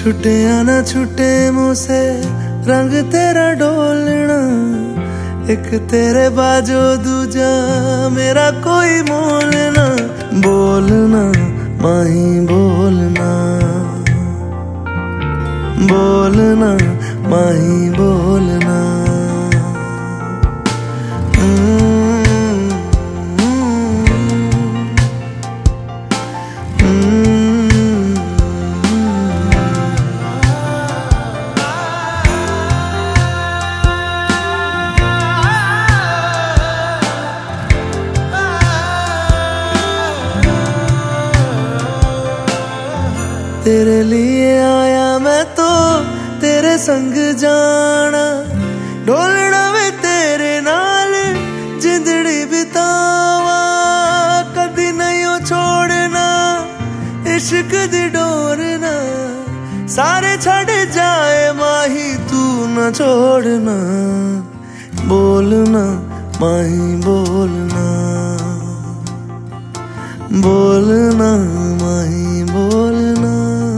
छुटे या ना छुटे मुझसे रंग तेरा डोलना, एक तेरे बाजो दूजा मेरा कोई मोल ना। बोलना माही बोलना, बोलना माही बोलना। तेरे लिए आया मैं तो तेरे संग जाना, ढोलना वे तेरे नाल जिंदड़ी बितावा। कदी नहीं छोड़ना इश्क दी डोरना, सारे छड़ जाए माही तू न छोड़ना। बोलना माही बोलना, बोलना माही बोलना।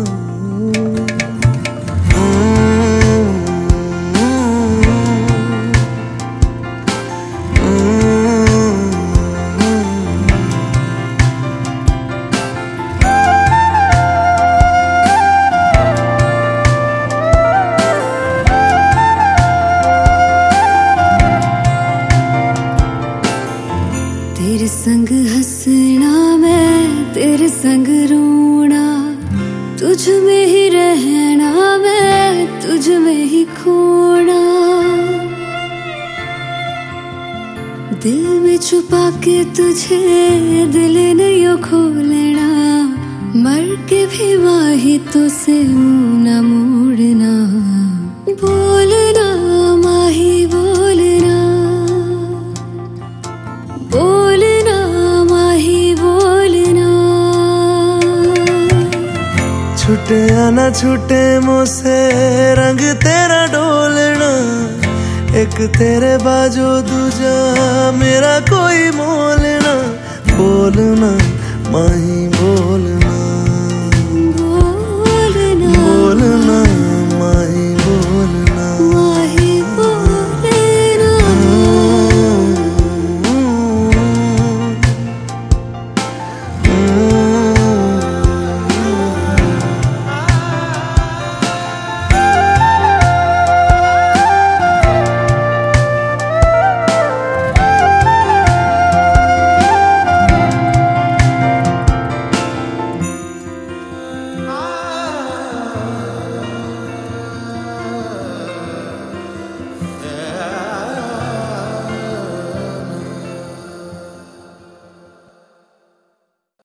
तेरे संग हंसना मैं तेरे संग रोना, तुझ में ही रहना मैं तुझ में ही खोना। दिल में छुपा के तुझे दिल नहीं खोलना, मर के भी माही तुझसे मुंह न मोड़ना। बोलना माही बोलना, बोलना माही बोलना। छुटे या ना छुटे मुझसे रंग तेरा डोलना, एक तेरे बाजो दूजा मेरा कोई मोल ना। बोलना माही बोलना, बोलना बोलना माही बोलना, माही बोलना।